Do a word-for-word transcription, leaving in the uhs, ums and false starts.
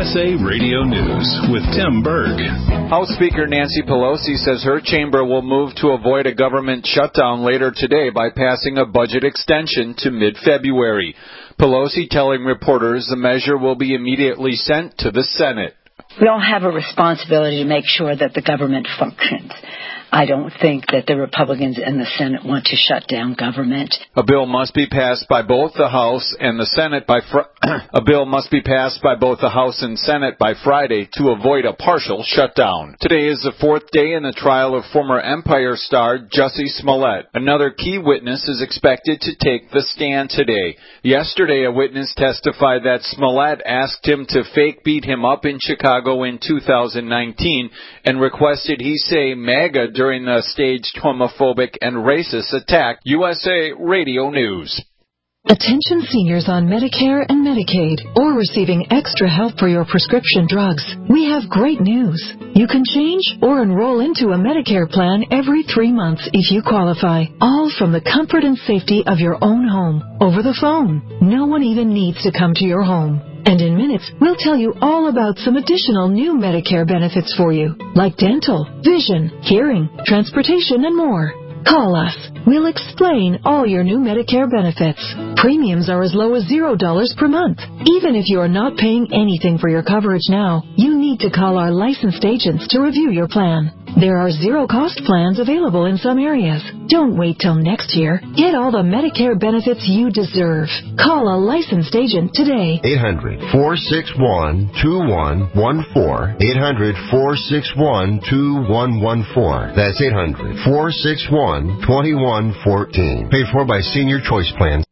S A Radio News with Tim Berg. House Speaker Nancy Pelosi says her chamber will move to avoid a government shutdown later today by passing a budget extension to mid-February. Pelosi telling reporters the measure will be immediately sent to the Senate. We all have a responsibility to make sure that the government functions. I don't think that the Republicans in the Senate want to shut down government. A bill must be passed by both the House and the Senate by fr- a bill must be passed by both the House and Senate by Friday to avoid a partial shutdown. Today is the fourth day in the trial of former Empire star Jussie Smollett. Another key witness is expected to take the stand today. Yesterday, a witness testified that Smollett asked him to fake beat him up in Chicago in two thousand nineteen and requested he say MAGA during the staged homophobic and racist attack. U S A Radio News. Attention seniors on Medicare and Medicaid or receiving extra help for your prescription drugs. We have great news. You can change or enroll into a Medicare plan every three months if you qualify, all from the comfort and safety of your own home, over the phone. No one even needs to come to your home. And in minutes, we'll tell you all about some additional new Medicare benefits for you, like dental, vision, hearing, transportation, and more. Call us. We'll explain all your new Medicare benefits. Premiums are as low as zero dollars per month. Even if you are not paying anything for your coverage now, you need to call our licensed agents to review your plan. There are zero-cost plans available in some areas. Don't wait till next year. Get all the Medicare benefits you deserve. Call a licensed agent today. eight hundred, four six one, two one one four. eight hundred, four six one, two one one four. That's eight hundred, four six one, two one one four. Paid for by Senior Choice Plans.